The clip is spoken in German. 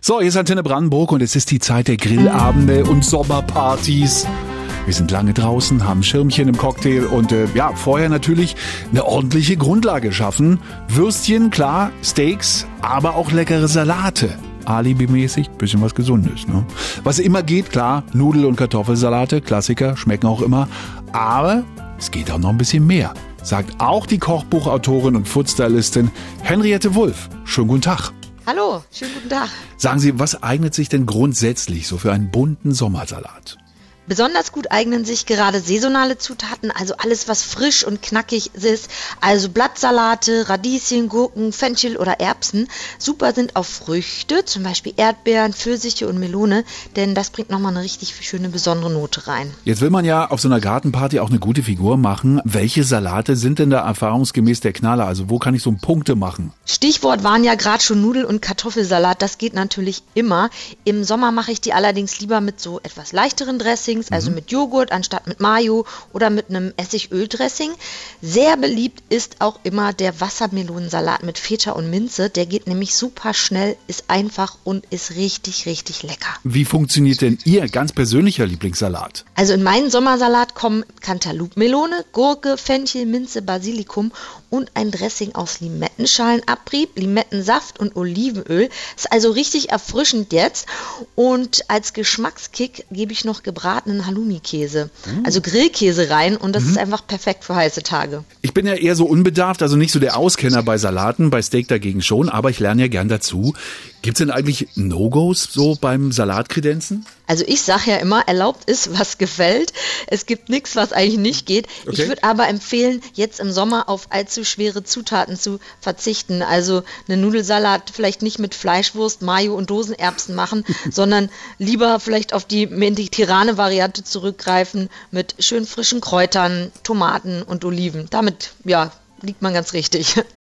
So, hier ist Antenne Brandenburg und es ist die Zeit der Grillabende und Sommerpartys. Wir sind lange draußen, haben Schirmchen im Cocktail und vorher natürlich eine ordentliche Grundlage schaffen. Würstchen, klar, Steaks, aber auch leckere Salate. Alibi-mäßig, bisschen was Gesundes, ne? Was immer geht, klar, Nudel- und Kartoffelsalate, Klassiker, schmecken auch immer. Aber es geht auch noch ein bisschen mehr, sagt auch die Kochbuchautorin und Foodstylistin Henriette Wulff. Schönen guten Tag. Hallo, schönen guten Tag. Sagen Sie, was eignet sich denn grundsätzlich so für einen bunten Sommersalat? Besonders gut eignen sich gerade saisonale Zutaten, also alles, was frisch und knackig ist, also Blattsalate, Radieschen, Gurken, Fenchel oder Erbsen. Super sind auch Früchte, zum Beispiel Erdbeeren, Pfirsiche und Melone, denn das bringt nochmal eine richtig schöne besondere Note rein. Jetzt will man ja auf so einer Gartenparty auch eine gute Figur machen. Welche Salate sind denn da erfahrungsgemäß der Knaller? Also wo kann ich so Punkte machen? Stichwort waren ja gerade schon Nudel- und Kartoffelsalat, das geht natürlich immer. Im Sommer mache ich die allerdings lieber mit so etwas leichteren Dressings, also mit Joghurt anstatt mit Mayo oder mit einem Essigöl-Dressing. Sehr beliebt ist auch immer der Wassermelonensalat mit Feta und Minze. Der geht nämlich super schnell, ist einfach und ist richtig, richtig lecker. Wie funktioniert denn Ihr ganz persönlicher Lieblingssalat? Also in meinen Sommersalat kommen Cantaloupe-Melone, Gurke, Fenchel, Minze, Basilikum und ein Dressing aus Limettenschalenabbrieb, Limettensaft und Olivenöl. Ist also richtig erfrischend jetzt. Und als Geschmackskick gebe ich noch gebratenen Halloumi-Käse, also Grillkäse rein und das ist einfach perfekt für heiße Tage. Ich bin ja eher so unbedarft, also nicht so der Auskenner bei Salaten, bei Steak dagegen schon, aber ich lerne ja gern dazu. Gibt's denn eigentlich No-Gos so beim Salatkredenzen? Also ich sage ja immer, erlaubt ist, was gefällt. Es gibt nichts, was eigentlich nicht geht. Okay. Ich würde aber empfehlen, jetzt im Sommer auf allzu schwere Zutaten zu verzichten. Also einen Nudelsalat vielleicht nicht mit Fleischwurst, Mayo und Dosenerbsen machen, sondern lieber vielleicht auf die mediterrane Variante zurückgreifen mit schön frischen Kräutern, Tomaten und Oliven. Damit, liegt man ganz richtig.